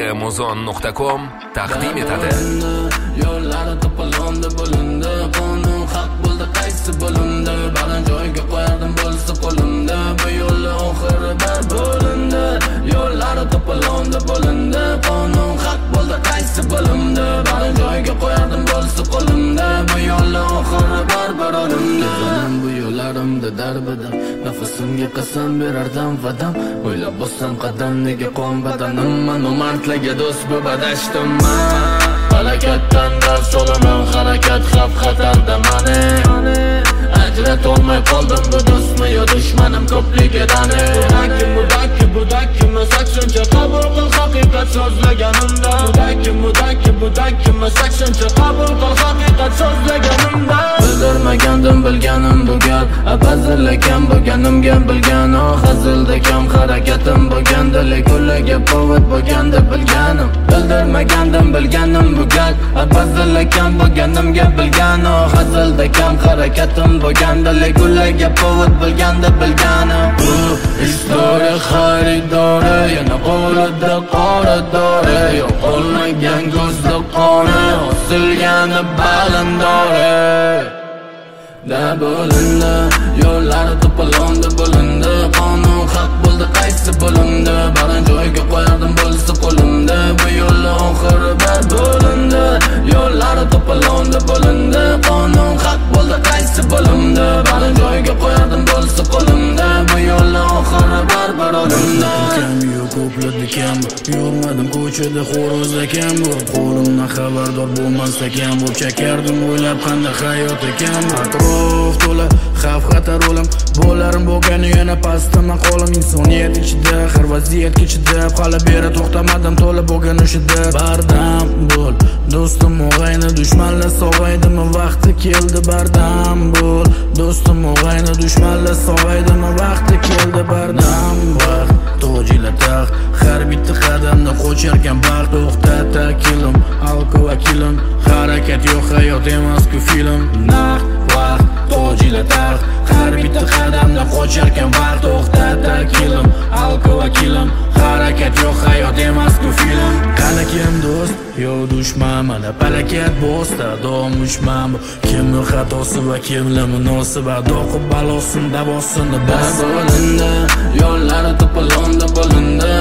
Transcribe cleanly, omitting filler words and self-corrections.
kmuzon.com taqdim etadi. Yo'llari to'polonda bo'lindi, qonun haq bo'ldi qaysi bo'limda, baland joyga qo'yardim bo'lsa qo'limda, bu yo'lning oxiri bar bo'lindi. Yo'llari to'polonda bo'lindi, qonun haq bo'ldi qaysi bo'limda, baland joyga qo'yardim bo'lsa qo'limda, bu yo'lning oxiri bar bo'limda. Bu yo'llarimda darbida nafasimga qasam berardim vadam, o'ylab bossam qadam nega qon badanim, man umardlarga do'st bu badashdim man. Harakatdan dars olaman, harakat xavf xatarda mani, ajratolmay qoldim bu do'stmi yo dushmanim ko'pligidan. Budakki masak shuncha qabul qil haqiqat so'zlaganimda, budakki masak shuncha qabul qil haqiqat so'zlaganimda. Bildirmagandim bilganim bu gap, abazirlagan bo'lganimga bilgan, hazilda kam harakatim bo'lganda, leko'llaga povod bo'lganda bilganim. Bildirmagandim bilganim bu gap, abazirlagan bo'lganimga bilgan, hazilda kam harakatim bo'lganda, leko'llaga povod bo'lganda bilganim. Bu historia xaridori, yana qo'lida qoradori, yo'qolmagan ko'zda qoni, osilgani balindori. Da bo'lindi, yo'llari to'polonda bo'lindi, qonun haq bo'ldi qaysi bo'limda, baland joyga qo'yardim bo'lsa qo'limda, bu yo'lning oxiri bar bo'lindi. Yo'llari to'polonda bo'lindi, qonun haq bo'ldi qaysi bo'limda, baland joyga qo'yardim bo'lsa qo'limda, bu yo'lning oxiri bar bo'limda. Ko'pladi kam, yurmadim ko'chada xo'roz ekan bo'lib, qo'limdan xabardor bo'lmas ekan bo'lib, chakardim o'ylab qanday hayot ekan. Atrof to'la xavf xatar o'lim, bo'larim bo'lgani yana pastdan qolim, insoniyat ichida har vaziyatga chidab, hali beri to'xtamadim to'la bo'lgan o'shida. Bardam bo'l do'stim, o'g'ayni dushmanlar sog'aydimi, vaqti keldi. Bardam bo'l do'stim, o'g'ayni dushmanlar sog'aydimi, vaqti keldi. Bardam vaqt to'jilar taxt, har bitta qadamda qo'charkan baxt. To'xtata kilim, alqi vakilim, harakat yo'q hayot emas-ku film. Naq vaqt to'jilar taxt, har bitta qadamda qo'charkan baxt. To'xtata kilim, alqi vakilim, harakat yo'q hayot emas-ku film. Qani kim do'st yo dushman, mana palakat bo'sta dom ushman. Kimning xatosi va kimning munosabat, o'qib balosin davosini bas bo'lindi. Yo'llari to'polonda bo'lindi,